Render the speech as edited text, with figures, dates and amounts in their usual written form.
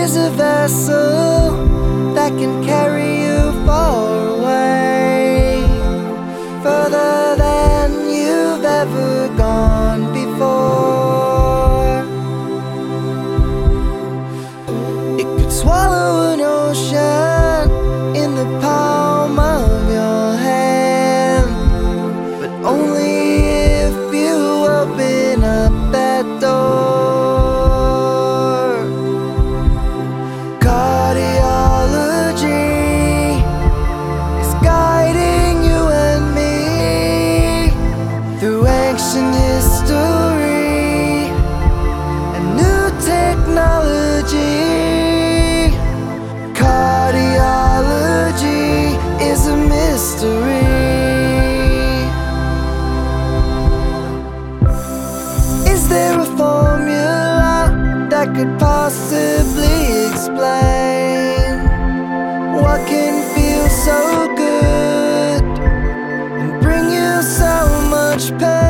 is a vessel that can carry you far away, further than you've ever gone before. It could swallow an ocean in the palm of your hand, but only if you open up that door. Cardiology is guiding you and me through ancient history and new technology. Cardiology is a mystery. Is there a formula that could possibly explain what can feel so good and bring you so much pain?